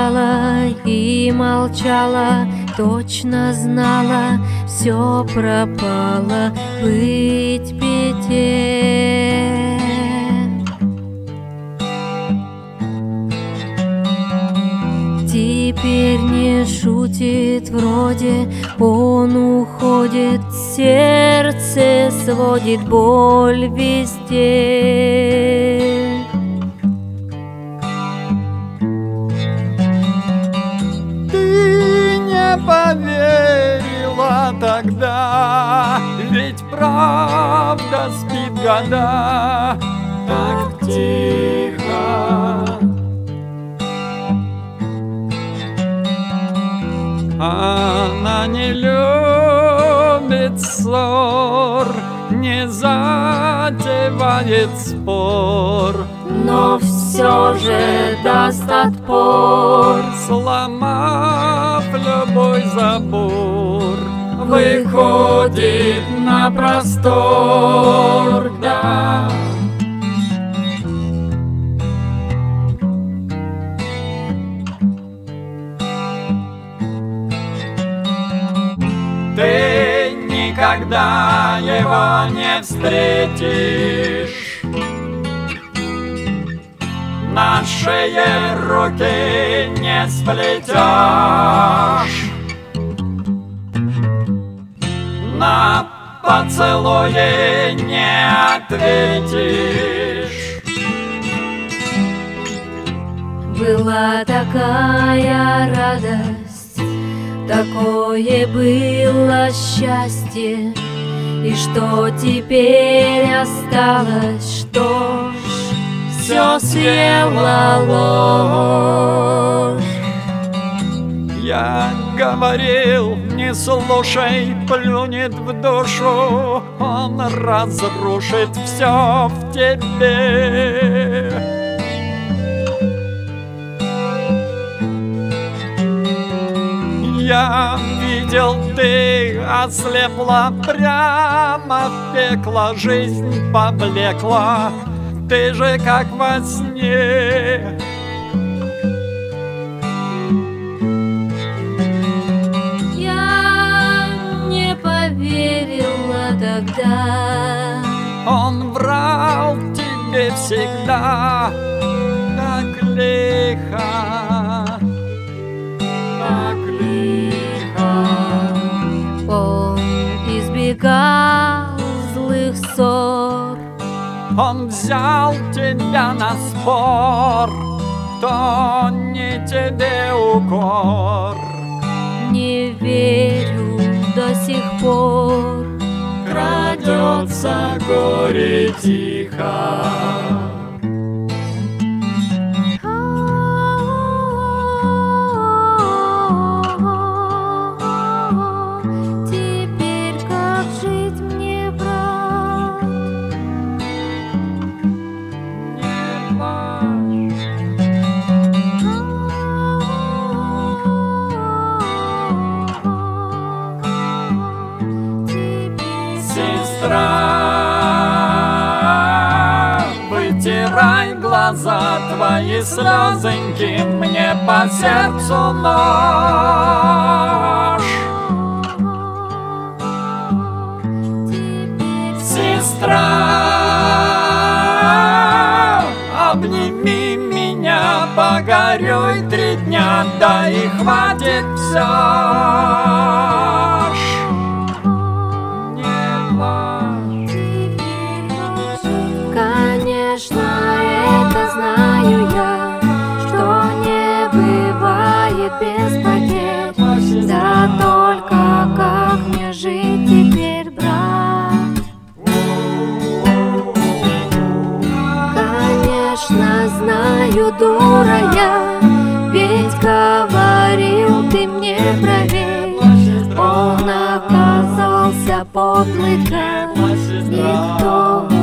молчала и молчала, точно знала, все пропало, быть беде. Теперь не шутит вроде, он уходит, сердце сводит боль везде. Ты не поверила тогда, ведь правда спит года так тихо. Она не любит ссор, не затевает спор, но все же даст отпор, сломав любой забор, выходит на простор, да. Ты никогда его не встретишь, на шее руки не сплетешь, на поцелуе не ответишь. Была такая радость, такое было счастье, и что теперь осталось, что ж, все съела ложь. Я говорил, не слушай, плюнет в душу, он разрушит все в тебе. Я видел, ты ослепла, прямо в пекло жизнь поблекла, ты же как во сне. Я не поверила тогда, Он врал тебе всегда так лихо. он избегал злых ссор, Он взял тебя на спор, то не тебе укор. не верю до сих пор, Крадется горе тихо. теперь как жить мне, брат? Не плачь. Сестра, вытирай глаза твои слезоньки, мне по сердцу нож. Сестра, обними меня, погорюй 3 дня, да и хватит все. Конечно, это знаю я, что не бывает без потерь. Да только как мне жить теперь, брат? Конечно, знаю, дура я, ведь говорил ты мне проверь. Он оказался подлый, как никто.